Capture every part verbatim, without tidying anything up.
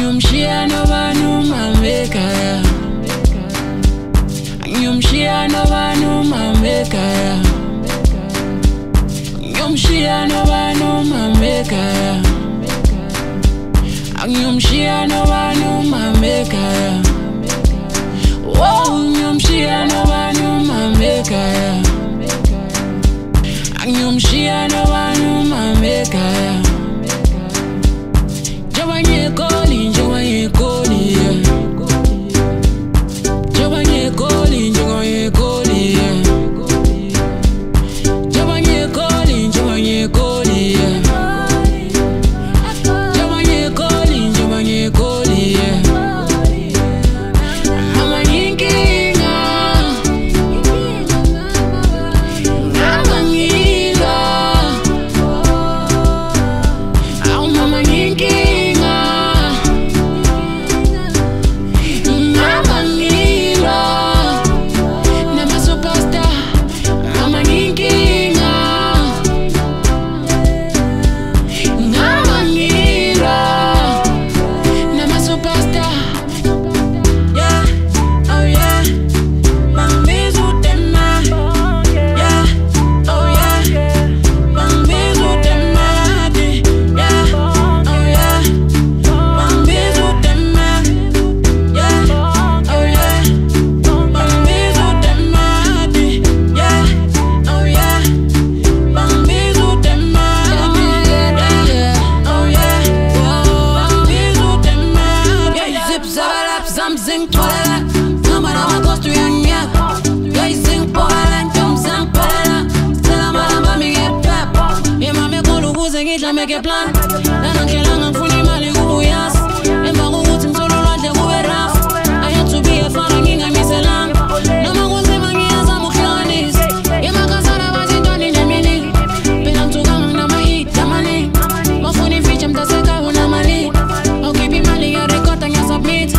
Angiyomshiya nobani umamekaya, angiyomshiya nobani umamekaya, angiyomshiya nobani umamekaya, angiyomshiya nobani umamekaya, oh angiyomshiya nobani umamekaya, angiyomshiya nobani umamekaya. Jabanye koli, jabanye koli, jabanye koli, jabanye koli, jabanye koli, jabanye koli, jabanye koli, jabanye koli. Mama yinkinga, mama ngila, au mama yinkinga. Zing toilet, come on, I'm a to young yak. Yeah, sing poala, jump sang poala. Still I'm a me get pep. Yeah, mamma go to who's and get make a plan. Then I'm killing and funny mali go yas. And Bago woods and solo run the way rough. I had to be a fan king and miss a lamb. No man was the money as I'm a clonis. Yeah, my cousin I was in Johnny the mini. But I'm too young, I'm a heat, the money. My funny feature, I'm the second one, I'm a lead. I'll keep him money, I record and you submit.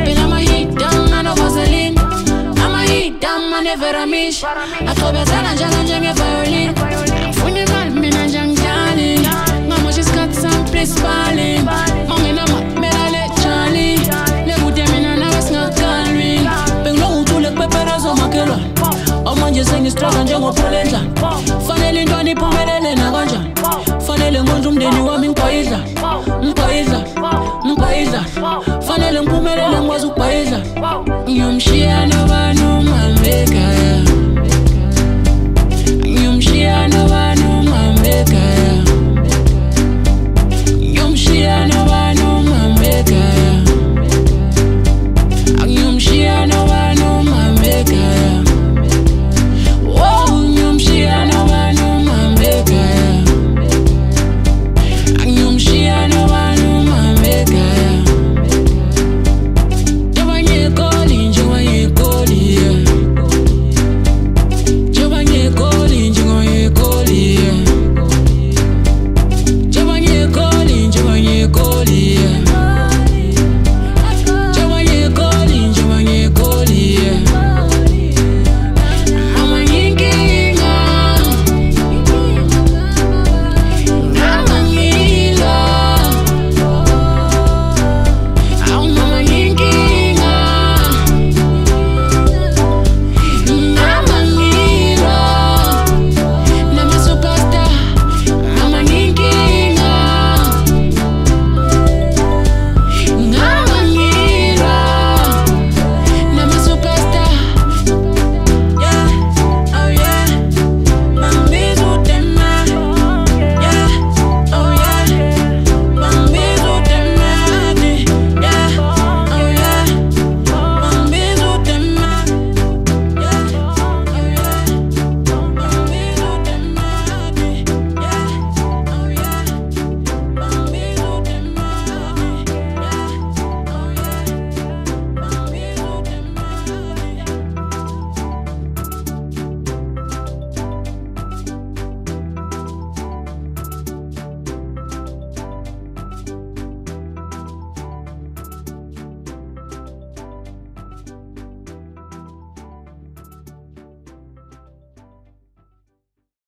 Never a miss. I thought I was a young violin. Funny man, me na young Charlie. Mama, she's got some place balling. Mama, na mat, me la let Charlie. Le bout me na na was not gallery. Beng lo utu le pepper so makelo. Oh man, you sing strong and jango polenta. Fanele ndoni pomelele na ganja. Fanele ngondum de ni wa min paisa. Mpaisa, mpaisa. Fanele mpumelele ngwazu paisa. Angiyomshiya